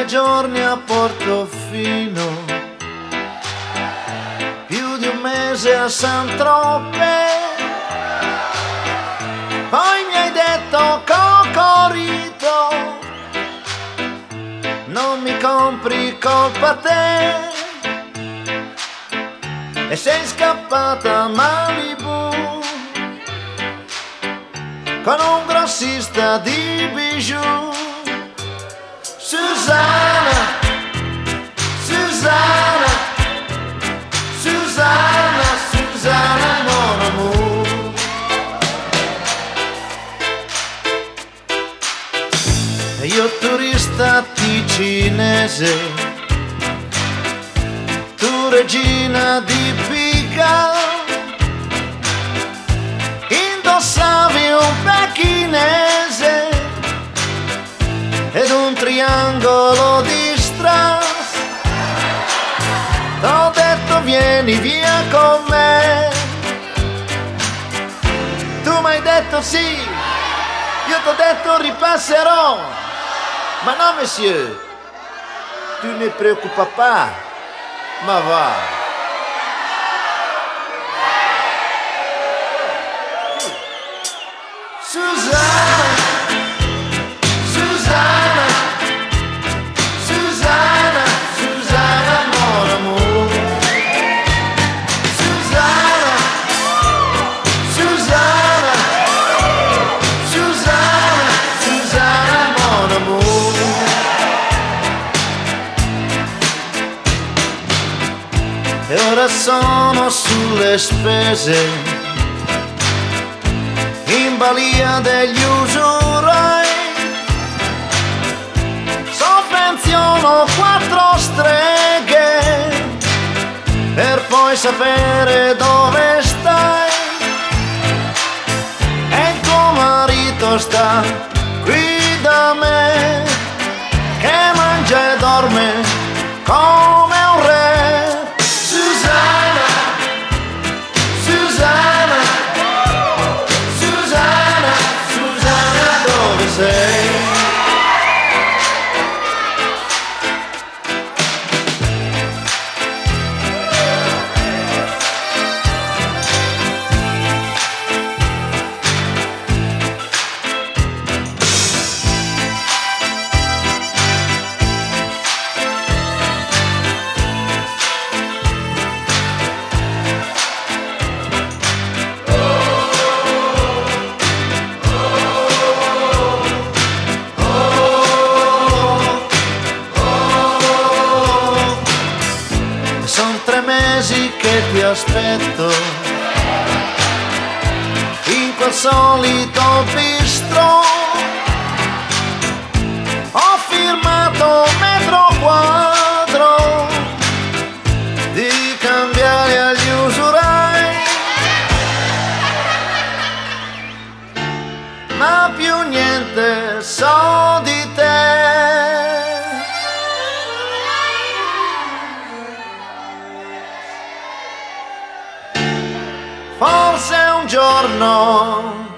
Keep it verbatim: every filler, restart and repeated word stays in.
tre giorni a Portofino, più di un mese a Saint-Tropez. Poi mi hai detto Cocorito, non mi compri, colpa te. E sei scappata a Malibu con un grossista di bijou. Susanna, Susanna, Susanna, Susanna, mon amour. E io turista ticinese, tu regina di Pica, indossavi un pechinese ed un triangolo di strass. T'ho detto vieni via con me, tu m'hai detto sì, io t'ho detto ripasserò, ma no monsieur, tu ne preoccupa pas, ma va. Susanna, Susanna, Susanna, Susanna, mon amour. Susanna, Susanna, Susanna, Susanna, mon amour. E ora sono sulle spese, in balia degli usurai, sovvenziono quattro streghe per poi sapere dove stai. E il tuo marito sta qui da me, che mangia e dorme come un re. Susanna, Susanna, Susanna, Susanna, dove sei? Tre mesi che ti aspetto in quel solito bistro. Ho firmato metro quadro di cambiare agli usurai, ma più niente so di te. Forse un giorno